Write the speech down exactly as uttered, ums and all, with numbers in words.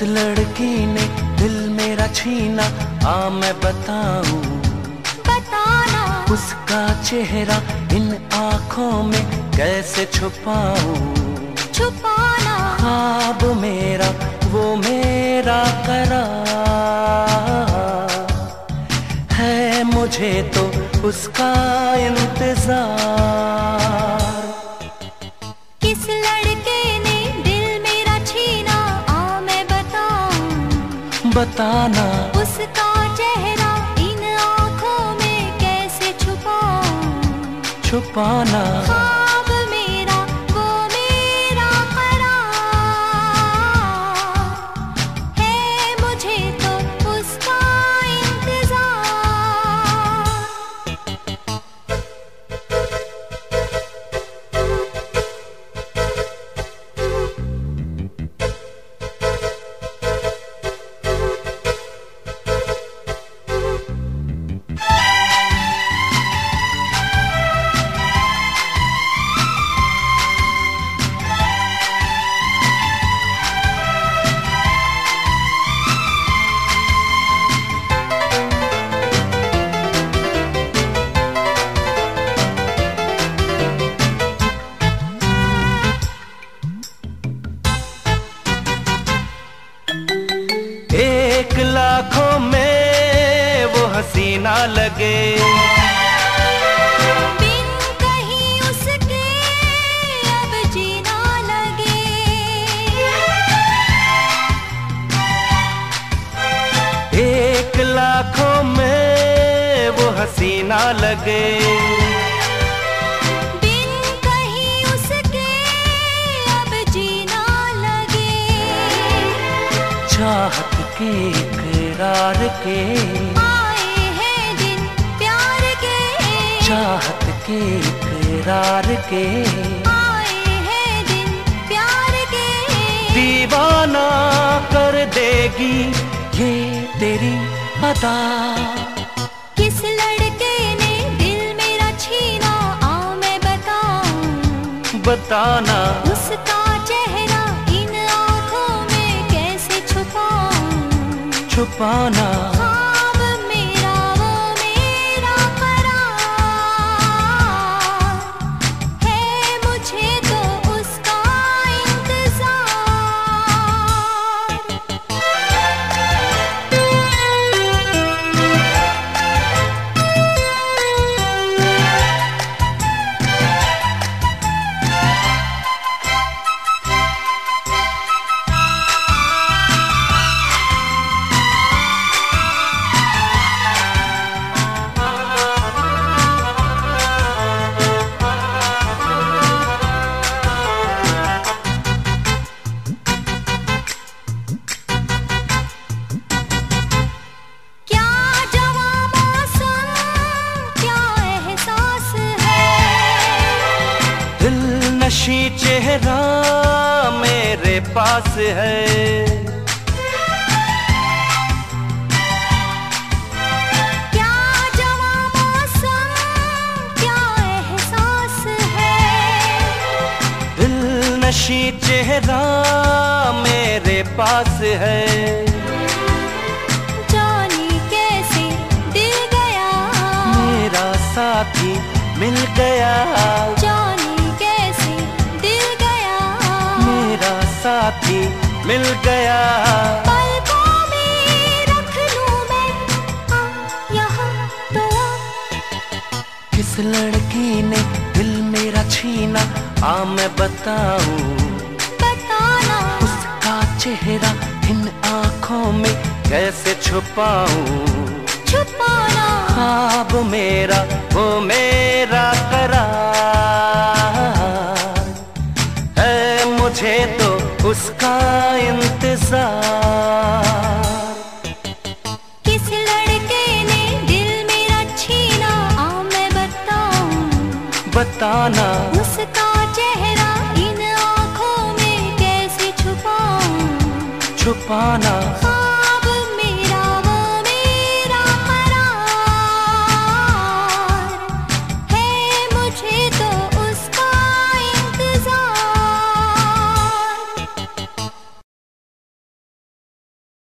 लड़की ने दिल मेरा छीना, आ मैं बताऊं बताना। उसका चेहरा इन आँखों में कैसे छुपाऊं छुपाना। ख्वाब मेरा वो मेरा करार है, मुझे तो उसका इंतजार। किस लड़के ने दिल मेरा छीना, आ मैं बताऊं बताना। उसका चेहरा इन आँखों में कैसे छुपाऊं छुपाना। ख्वाब मेरा वो मेरा करार है, मुझे तो उसका इंतजार। एक लाखों में वो हसीना लगे, बिन कहीं उसके अब जीना लगे। एक लाखों में वो हसीना लगे, बिन कहीं उसके अब जीना लगे। चाहत के इकरार के आए हैं दिन प्यार के, चाहत के इकरार के आए हैं दिन प्यार के। दीवाना कर देगी ये तेरी अदा। किस लड़के ने दिल मेरा छीना, आ मैं बताऊं बताना। उसका चेहरा इन आँखों में कैसे छुपाऊं छुपाना। ख्वाब मेरा वो मेरा करार है, मुझे तो उसका नशी चेहरा मेरे पास है, क्या जवां मौसम क्या एहसास है। दिल नशी चेहरा मेरे पास है, जानी कैसे दिल गया मेरा साथी मिल गया। जानी कैसे दिल गया मेरा साथी मिल गया। पलकों में रख लूं मैं आ, यहाँ तो आ। किस लड़की ने दिल मेरा छीना, आ मैं बताऊं बताना। उसका चेहरा इन आँखों में कैसे छुपाऊं छुपाना। ख्वाब मेरा वो मेरा करार है, मुझे तो उसका इंतजार। किस लड़के ने दिल मेरा छीना, आ मैं बताऊं बताना। उसका चेहरा इन आँखों में कैसे छुपाऊं छुपाना।